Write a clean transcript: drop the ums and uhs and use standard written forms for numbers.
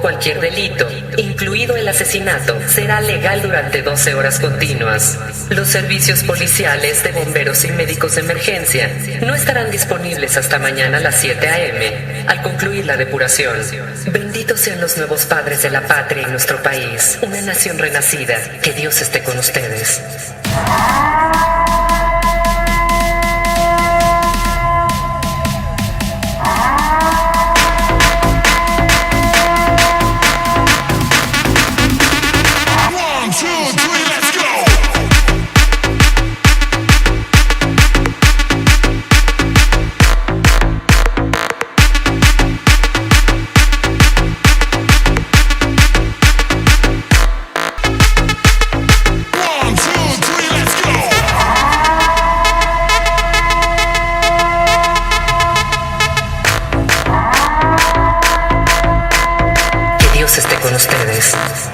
cualquier delito, incluido el asesinato, será legal durante 12 horas continuas. Los servicios policiales, de bomberos y médicos de emergencia no estarán disponibles hasta mañana a las 7 a.m. al concluir la depuración. Benditos sean los nuevos padres de la patria en nuestro país, una nación renacida. Que Dios esté con ustedes. Dios esté con ustedes.